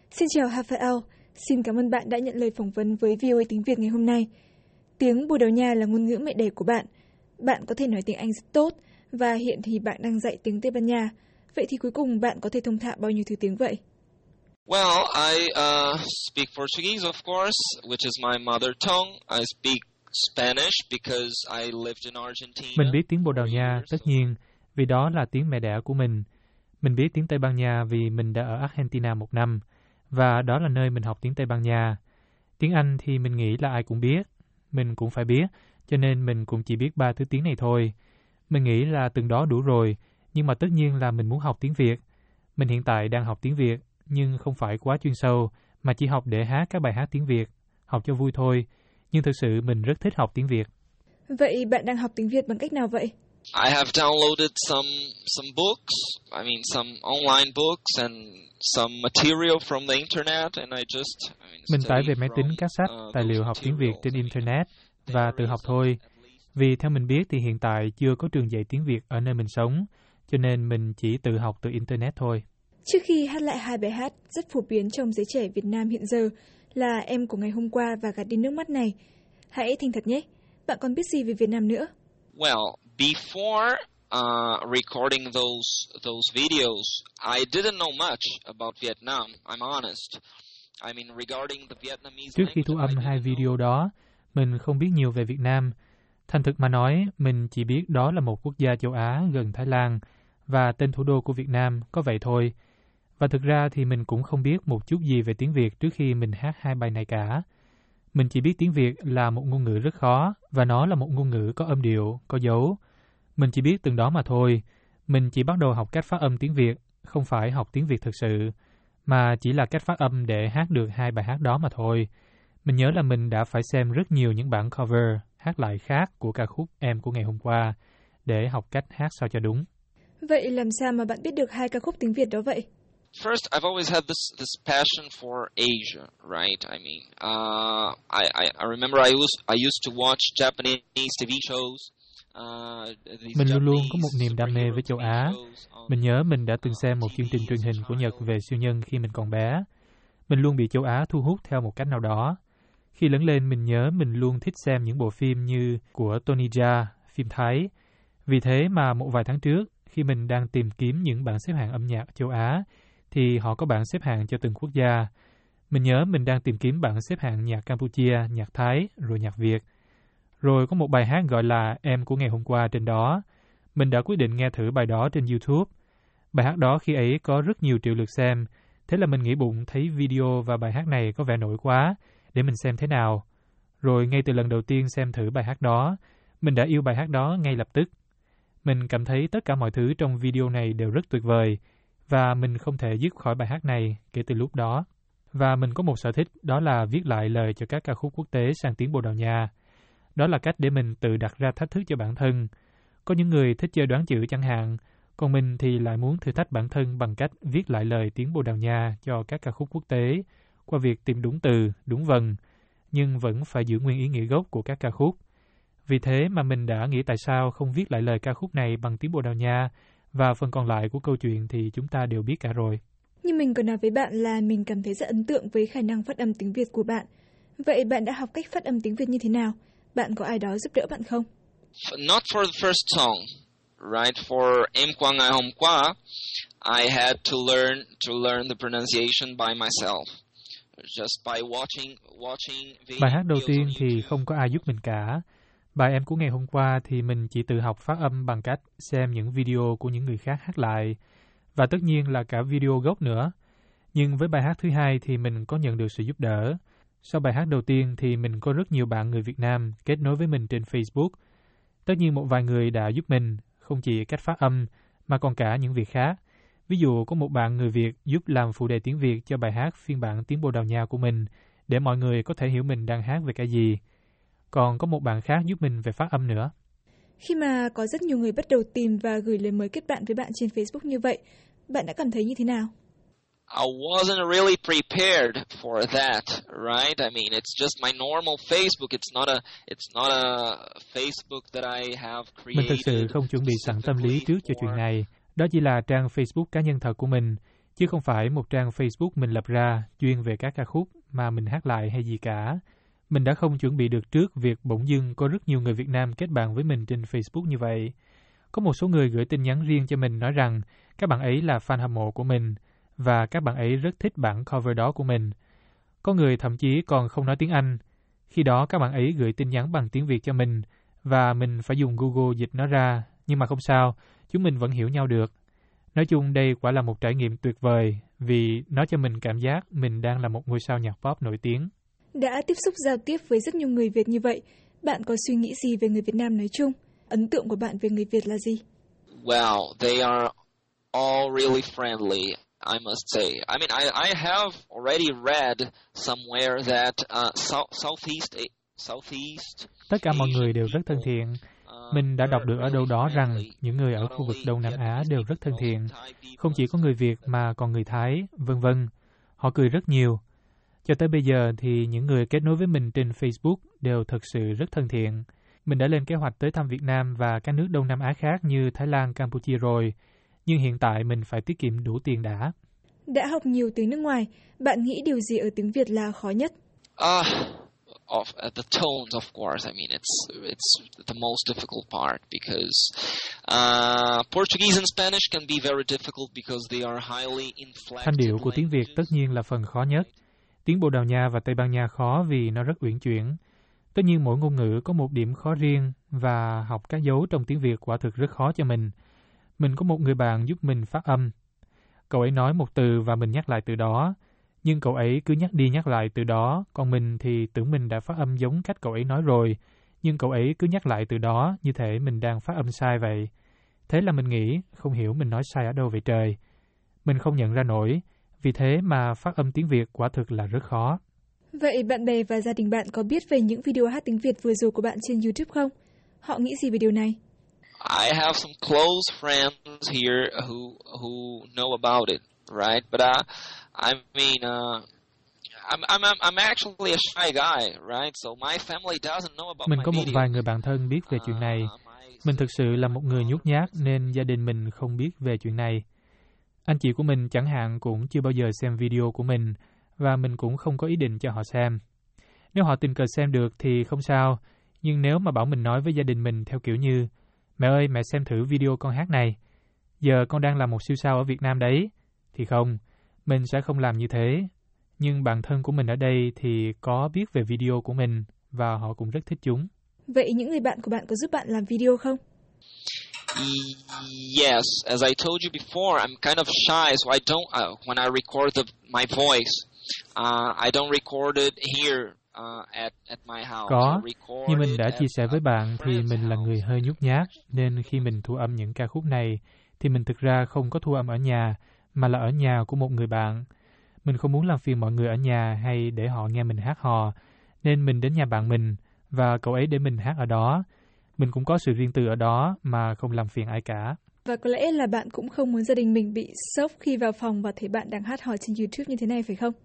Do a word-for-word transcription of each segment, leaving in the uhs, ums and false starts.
Xin chào Raphael, xin cảm ơn bạn đã nhận lời phỏng vấn với vê o a tiếng Việt ngày hôm nay. Tiếng Bồ Đào Nha là ngôn ngữ mẹ đẻ của bạn. Bạn có thể nói tiếng Anh rất tốt và hiện thì bạn đang dạy tiếng Tây Ban Nha. Vậy thì cuối cùng bạn có thể thông thạo bao nhiêu thứ tiếng vậy? Well, I uh, speak Portuguese, of course, which is my mother tongue. I speak Spanish because I lived in Argentina. Mình biết tiếng Bồ Đào Nha, tất nhiên, vì đó là tiếng mẹ đẻ của mình. Mình biết tiếng Tây Ban Nha vì mình đã ở Argentina một năm, và đó là nơi mình học tiếng Tây Ban Nha. Tiếng Anh thì mình nghĩ là ai cũng biết, mình cũng phải biết, cho nên mình cũng chỉ biết ba thứ tiếng này thôi. Mình nghĩ là từng đó đủ rồi, nhưng mà tất nhiên là mình muốn học tiếng Việt. Mình hiện tại đang học tiếng Việt, nhưng không phải quá chuyên sâu, mà chỉ học để hát các bài hát tiếng Việt, học cho vui thôi. Nhưng thực sự mình rất thích học tiếng Việt. Vậy bạn đang học tiếng Việt bằng cách nào vậy? I have downloaded some some books, I mean some online books and some material from the internet, and I just I mean, Mình tải về study máy from, tính các sách, uh, tài those liệu học tiếng Việt materials. trên I mean, internet và there tự is học some, thôi. at least. Vì theo mình biết thì hiện tại chưa có trường dạy tiếng Việt ở nơi mình sống, cho nên mình chỉ tự học từ internet thôi. Trước khi hát lại hai bài hát rất phổ biến trong giới trẻ Việt Nam hiện giờ là Em của ngày hôm qua và Gạt đi nước mắt này, hãy thành thật nhé, bạn còn biết gì về Việt Nam nữa? Well, before uh, recording those those videos, I didn't know much about Vietnam. I'm honest. I mean, regarding the Vietnamese Trước khi language, thu âm I hai didn't video know. đó, mình không biết nhiều về Việt Nam. Thành thực mà nói, mình chỉ biết đó là một quốc gia châu Á gần Thái Lan và tên thủ đô của Việt Nam, có vậy thôi. Và thực ra thì mình cũng không biết một chút gì về tiếng Việt trước khi mình hát hai bài này cả. Mình chỉ biết tiếng Việt là một ngôn ngữ rất khó và nó là một ngôn ngữ có âm điệu, có dấu. Mình chỉ biết từng đó mà thôi. Mình chỉ bắt đầu học cách phát âm tiếng Việt, không phải học tiếng Việt thực sự, mà chỉ là cách phát âm để hát được hai bài hát đó mà thôi. Mình nhớ là mình đã phải xem rất nhiều những bản cover, hát lại khác của ca khúc Em của ngày hôm qua, để học cách hát sao cho đúng. Vậy làm sao mà bạn biết được hai ca khúc tiếng Việt đó vậy? First, I've always had this this passion for Asia, right? I mean, uh, I, I I remember I used I used to watch Japanese ti vi shows. Uh, these Mình luôn luôn có một Japanese niềm đam mê với châu superhero Á. ti vi shows on, Mình nhớ mình đã từng uh, xem một ti chương trình vi truyền as a hình của Nhật child. về siêu nhân khi mình còn bé. Mình luôn bị châu Á thu hút theo một cách nào đó. Khi lớn lên, mình nhớ mình luôn thích xem những bộ phim như của Tony Jaa, phim Thái. Vì thế mà một vài tháng trước, khi mình đang tìm kiếm những bảng xếp hạng âm nhạc châu Á, thì họ có bảng xếp hạng cho từng quốc gia. Mình nhớ mình đang tìm kiếm bảng xếp hạng nhạc Campuchia, nhạc Thái, rồi nhạc Việt. Rồi có một bài hát gọi là Em của ngày hôm qua trên đó. Mình đã quyết định nghe thử bài đó trên YouTube. Bài hát đó khi ấy có rất nhiều triệu lượt xem. Thế là mình nghĩ bụng thấy video và bài hát này có vẻ nổi quá, để mình xem thế nào. Rồi ngay từ lần đầu tiên xem thử bài hát đó, mình đã yêu bài hát đó ngay lập tức. Mình cảm thấy tất cả mọi thứ trong video này đều rất tuyệt vời, và mình không thể dứt khỏi bài hát này kể từ lúc đó. Và mình có một sở thích, đó là viết lại lời cho các ca khúc quốc tế sang tiếng Bồ Đào Nha. Đó là cách để mình tự đặt ra thách thức cho bản thân. Có những người thích chơi đoán chữ chẳng hạn, còn mình thì lại muốn thử thách bản thân bằng cách viết lại lời tiếng Bồ Đào Nha cho các ca khúc quốc tế, qua việc tìm đúng từ, đúng vần, nhưng vẫn phải giữ nguyên ý nghĩa gốc của các ca khúc. Vì thế mà mình đã nghĩ tại sao không viết lại lời ca khúc này bằng tiếng Bồ Đào Nha, và phần còn lại của câu chuyện thì chúng ta đều biết cả rồi. Như mình có nói với bạn là mình cảm thấy rất ấn tượng với khả năng phát âm tiếng Việt của bạn. Vậy bạn đã học cách phát âm tiếng Việt như thế nào? Bạn có ai đó giúp đỡ bạn không? Not for the first song, right? For Em qua ngày hôm qua, I had to learn to learn the pronunciation by myself, just by watching watching videos. Bài hát đầu tiên on thì YouTube. không có ai giúp mình cả. Bài Em của ngày hôm qua thì mình chỉ tự học phát âm bằng cách xem những video của những người khác hát lại, và tất nhiên là cả video gốc nữa. Nhưng với bài hát thứ hai thì mình có nhận được sự giúp đỡ. Sau bài hát đầu tiên thì mình có rất nhiều bạn người Việt Nam kết nối với mình trên Facebook. Tất nhiên một vài người đã giúp mình, không chỉ cách phát âm, mà còn cả những việc khác. Ví dụ có một bạn người Việt giúp làm phụ đề tiếng Việt cho bài hát phiên bản tiếng Bồ Đào Nha của mình, để mọi người có thể hiểu mình đang hát về cái gì. Còn có một bạn khác giúp mình về phát âm nữa. Khi mà có rất nhiều người bắt đầu tìm và gửi lời mời kết bạn với bạn trên Facebook như vậy, bạn đã cảm thấy như thế nào? I wasn't really prepared for that, right? I mean, it's just my normal Facebook. It's not a, it's not a Facebook that I have created. Mình thực sự không chuẩn bị sẵn tâm lý trước cho chuyện này. Đó chỉ là trang Facebook cá nhân thật của mình, chứ không phải một trang Facebook mình lập ra chuyên về các ca khúc mà mình hát lại hay gì cả. Mình đã không chuẩn bị được trước việc bỗng dưng có rất nhiều người Việt Nam kết bạn với mình trên Facebook như vậy. Có một số người gửi tin nhắn riêng cho mình nói rằng các bạn ấy là fan hâm mộ của mình và các bạn ấy rất thích bản cover đó của mình. Có người thậm chí còn không nói tiếng Anh. Khi đó các bạn ấy gửi tin nhắn bằng tiếng Việt cho mình và mình phải dùng Google dịch nó ra, nhưng mà không sao, chúng mình vẫn hiểu nhau được. Nói chung đây quả là một trải nghiệm tuyệt vời vì nó cho mình cảm giác mình đang là một ngôi sao nhạc pop nổi tiếng. Đã tiếp xúc giao tiếp với rất nhiều người Việt như vậy, bạn có suy nghĩ gì về người Việt Nam nói chung? Ấn tượng của bạn về người Việt là gì? Well, they are all really friendly, I must say. I mean, I, I have already read somewhere that uh, South, Southeast, Southeast Tất cả mọi người đều rất thân thiện. Mình đã đọc được ở đâu đó rằng những người ở khu vực Đông Nam Á đều rất thân thiện. Không chỉ có người Việt mà còn người Thái, vân vân. Họ cười rất nhiều. Cho tới bây giờ thì những người kết nối với mình trên Facebook đều thật sự rất thân thiện. Mình đã lên kế hoạch tới thăm Việt Nam và các nước Đông Nam Á khác như Thái Lan, Campuchia rồi. Nhưng hiện tại mình phải tiết kiệm đủ tiền đã. Đã học nhiều tiếng nước ngoài, bạn nghĩ điều gì ở tiếng Việt là khó nhất? Uh, of, uh, the tones, of course. I mean, it's it's the most difficult part because uh, Portuguese and Spanish can be very difficult because they are highly inflected. Thanh điệu của tiếng Việt tất nhiên là phần khó nhất. Tiếng Bồ Đào Nha và Tây Ban Nha khó vì nó rất uyển chuyển. Tất nhiên mỗi ngôn ngữ có một điểm khó riêng và học các dấu trong tiếng Việt quả thực rất khó cho mình. Mình có một người bạn giúp mình phát âm. Cậu ấy nói một từ và mình nhắc lại từ đó, nhưng cậu ấy cứ nhắc đi nhắc lại từ đó, còn mình thì tưởng mình đã phát âm giống cách cậu ấy nói rồi, nhưng cậu ấy cứ nhắc lại từ đó như thể mình đang phát âm sai vậy. Thế là mình nghĩ, không hiểu mình nói sai ở đâu vậy trời. Mình không nhận ra nổi, vì thế mà phát âm tiếng Việt quả thực là rất khó. Vậy bạn bè và gia đình bạn có biết về những video hát tiếng Việt vừa rồi của bạn trên YouTube không? Họ nghĩ gì về điều này? I have some close friends here who who know about it, right? But uh, I mean, uh, I'm I'm I'm actually a shy guy, right? So my family doesn't know about my Mình có một video. vài người bạn thân biết về chuyện này. Mình thực sự là một người nhút nhát nên gia đình mình không biết về chuyện này. Anh chị của mình chẳng hạn cũng chưa bao giờ xem video của mình và mình cũng không có ý định cho họ xem. Nếu họ tình cờ xem được thì không sao, nhưng nếu mà bảo mình nói với gia đình mình theo kiểu như mẹ ơi, mẹ xem thử video con hát này, giờ con đang là một siêu sao ở Việt Nam đấy, thì không, mình sẽ không làm như thế. Nhưng bạn thân của mình ở đây thì có biết về video của mình và họ cũng rất thích chúng. Vậy những người bạn của bạn có giúp bạn làm video không? Yes, as I told you before, I'm kind of shy, so I don't, uh, when I record the, my voice, uh, I don't record it here uh, at, at my house. Có, như mình đã chia sẻ với bạn thì mình là người hơi nhút nhát, nên khi mình thu âm những ca khúc này thì mình thực ra không có thu âm ở nhà, mà là ở nhà của một người bạn. Mình không muốn làm phiền mọi người ở nhà hay để họ nghe mình hát hò, nên mình đến nhà bạn mình và cậu ấy để mình hát ở đó. Mình cũng có sự riêng tư ở đó mà không làm phiền ai cả. Và có lẽ là bạn cũng không muốn gia đình mình bị sốc khi vào phòng và thấy bạn đang hát hò trên YouTube như thế này phải không?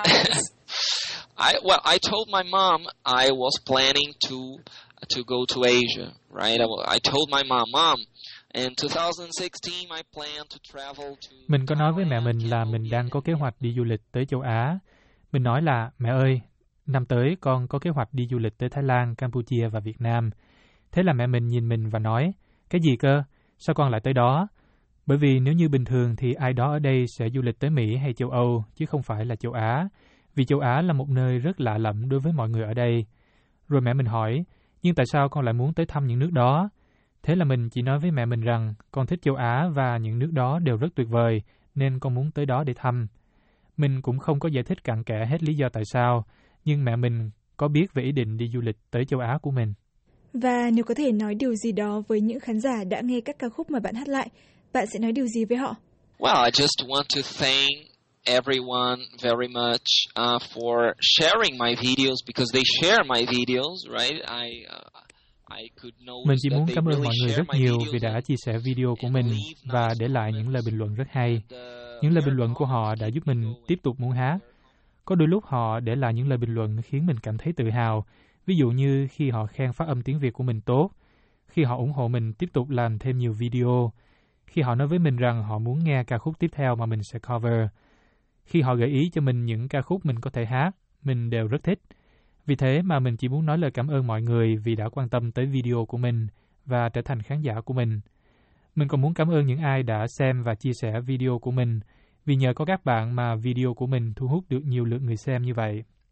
I well, I told my mom I was planning to to go to Asia, right? I, I told my mom, mom, in twenty sixteen I plan to travel to. Mình có nói với mẹ mình là mình đang có kế hoạch đi du lịch tới châu Á. Mình nói là mẹ ơi, năm tới con có kế hoạch đi du lịch tới Thái Lan, Campuchia và Việt Nam. Thế là mẹ mình nhìn mình và nói, cái gì cơ? Sao con lại tới đó? Bởi vì nếu như bình thường thì ai đó ở đây sẽ du lịch tới Mỹ hay châu Âu, chứ không phải là châu Á. Vì châu Á là một nơi rất lạ lẫm đối với mọi người ở đây. Rồi mẹ mình hỏi, nhưng tại sao con lại muốn tới thăm những nước đó? Thế là mình chỉ nói với mẹ mình rằng, con thích châu Á và những nước đó đều rất tuyệt vời, nên con muốn tới đó để thăm. Mình cũng không có giải thích cặn kẽ hết lý do tại sao, nhưng mẹ mình có biết về ý định đi du lịch tới châu Á của mình. Và nếu có thể nói điều gì đó với những khán giả đã nghe các ca khúc mà bạn hát lại, bạn sẽ nói điều gì với họ? Well, I just want to thank everyone very much uh, for sharing my videos because they share my videos, right? I uh, I could notice Mình chỉ muốn that cảm they ơn really mọi người share rất my nhiều videos vì đã and- chia sẻ video của mình và để lại những lời bình luận rất hay. and, uh, Những lời their bình luận của họ comments đã keep giúp me mình going. tiếp tục muốn hát. Có đôi lúc họ để lại những lời bình luận khiến mình cảm thấy tự hào. Ví dụ như khi họ khen phát âm tiếng Việt của mình tốt, khi họ ủng hộ mình tiếp tục làm thêm nhiều video, khi họ nói với mình rằng họ muốn nghe ca khúc tiếp theo mà mình sẽ cover. Khi họ gợi ý cho mình những ca khúc mình có thể hát, mình đều rất thích. Vì thế mà mình chỉ muốn nói lời cảm ơn mọi người vì đã quan tâm tới video của mình và trở thành khán giả của mình. Mình còn muốn cảm ơn những ai đã xem và chia sẻ video của mình, vì nhờ có các bạn mà video của mình thu hút được nhiều lượt người xem như vậy.